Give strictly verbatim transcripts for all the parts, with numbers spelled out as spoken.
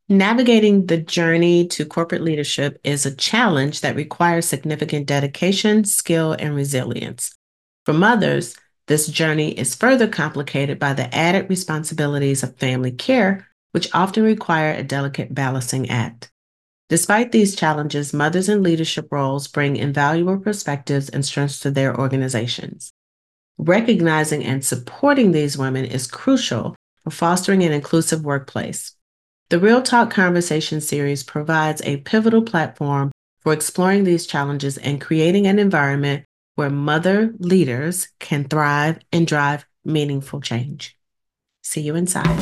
Navigating the journey to corporate leadership is a challenge that requires significant dedication, skill, and resilience. For mothers, this journey is further complicated by the added responsibilities of family care, which often require a delicate balancing act. Despite these challenges, mothers in leadership roles bring invaluable perspectives and strengths to their organizations. Recognizing and supporting these women is crucial for fostering an inclusive workplace. The Real Talk Conversation series provides a pivotal platform for exploring these challenges and creating an environment where mother leaders can thrive and drive meaningful change. See you inside.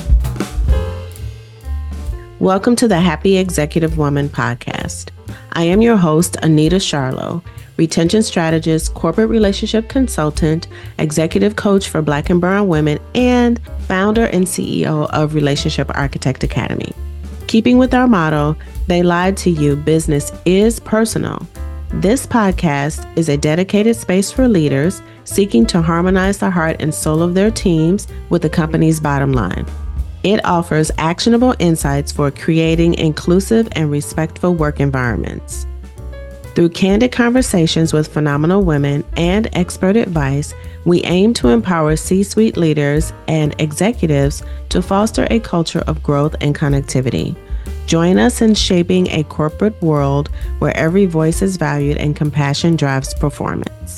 Welcome to the Happy Executive Woman podcast. I am your host, Anita Charlo, retention strategist, corporate relationship consultant, executive coach for Black and Brown women, and founder and C E O of Relationship Architect Academy. Keeping with our motto, they lied to you, business is personal. This podcast is a dedicated space for leaders seeking to harmonize the heart and soul of their teams with the company's bottom line. It offers actionable insights for creating inclusive and respectful work environments. Through candid conversations with phenomenal women and expert advice, we aim to empower C-suite leaders and executives to foster a culture of growth and connectivity. Join us in shaping a corporate world where every voice is valued and compassion drives performance.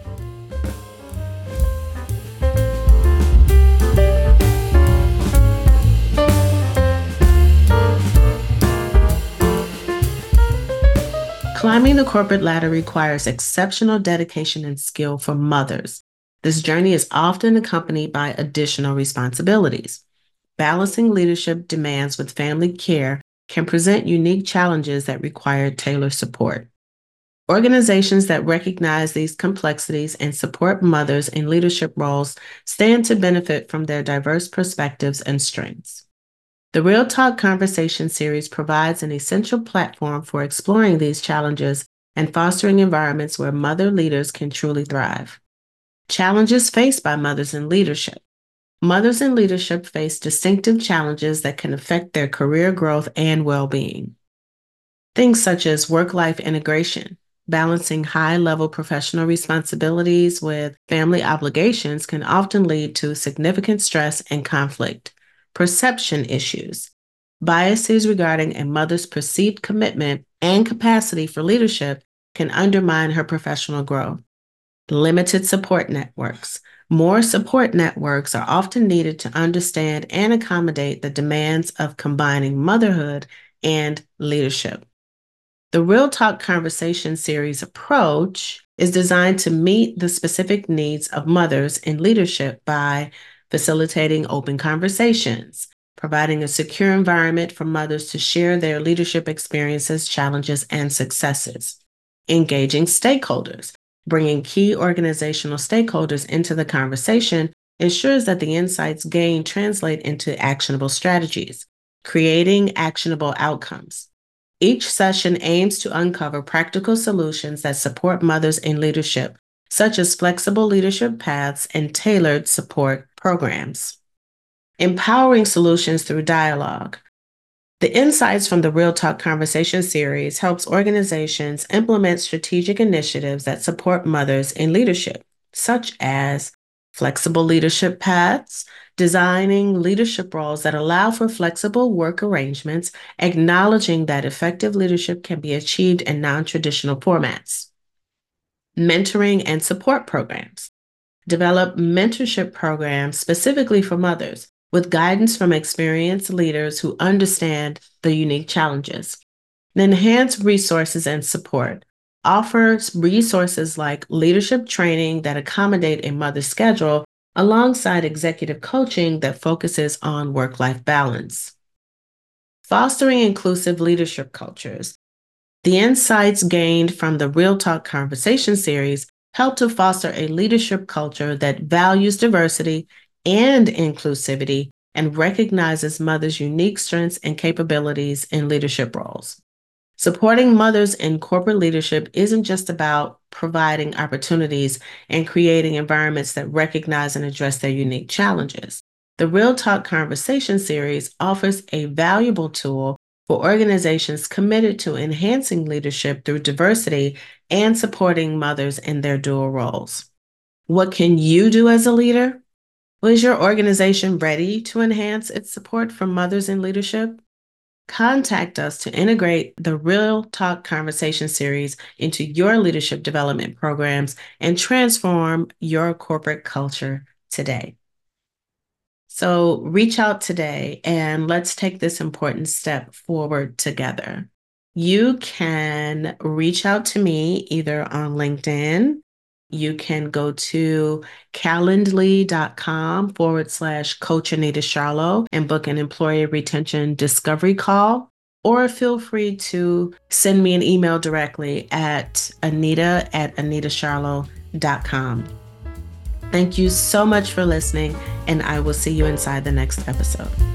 Climbing the corporate ladder requires exceptional dedication and skill for mothers. This journey is often accompanied by additional responsibilities. Balancing leadership demands with family care can present unique challenges that require tailored support. Organizations that recognize these complexities and support mothers in leadership roles stand to benefit from their diverse perspectives and strengths. The Real Talk Conversation series provides an essential platform for exploring these challenges and fostering environments where mother leaders can truly thrive. Challenges faced by mothers in leadership. Mothers in leadership face distinctive challenges that can affect their career growth and well-being. Things such as work-life integration, balancing high-level professional responsibilities with family obligations can often lead to significant stress and conflict. Perception issues. Biases regarding a mother's perceived commitment and capacity for leadership can undermine her professional growth. Limited support networks. More support networks are often needed to understand and accommodate the demands of combining motherhood and leadership. The Real Talk Conversation series approach is designed to meet the specific needs of mothers in leadership by facilitating open conversations, providing a secure environment for mothers to share their leadership experiences, challenges, and successes. Engaging stakeholders. Bringing key organizational stakeholders into the conversation ensures that the insights gained translate into actionable strategies. Creating actionable outcomes. Each session aims to uncover practical solutions that support mothers in leadership, such as flexible leadership paths and tailored support programs. Empowering solutions through dialogue. The insights from the Real Talk Conversation series helps organizations implement strategic initiatives that support mothers in leadership, such as flexible leadership paths, designing leadership roles that allow for flexible work arrangements, acknowledging that effective leadership can be achieved in non-traditional formats. Mentoring and support programs. Develop mentorship programs specifically for mothers with guidance from experienced leaders who understand the unique challenges. Enhance resources and support. Offer resources like leadership training that accommodate a mother's schedule alongside executive coaching that focuses on work-life balance. Fostering inclusive leadership cultures. The insights gained from the Real Talk Conversation series help to foster a leadership culture that values diversity and inclusivity and recognizes mothers' unique strengths and capabilities in leadership roles. Supporting mothers in corporate leadership isn't just about providing opportunities and creating environments that recognize and address their unique challenges. The Real Talk Conversation series offers a valuable tool for organizations committed to enhancing leadership through diversity and supporting mothers in their dual roles. What can you do as a leader? Well, is your organization ready to enhance its support for mothers in leadership? Contact us to integrate the Real Talk Conversation series into your leadership development programs and transform your corporate culture today. So reach out today and let's take this important step forward together. You can reach out to me either on LinkedIn. You can go to calendly.com forward slash Coach Anita Charlo and book an employee retention discovery call, or feel free to send me an email directly at anita at anita charlo dot com. Thank you so much for listening, and I will see you inside the next episode.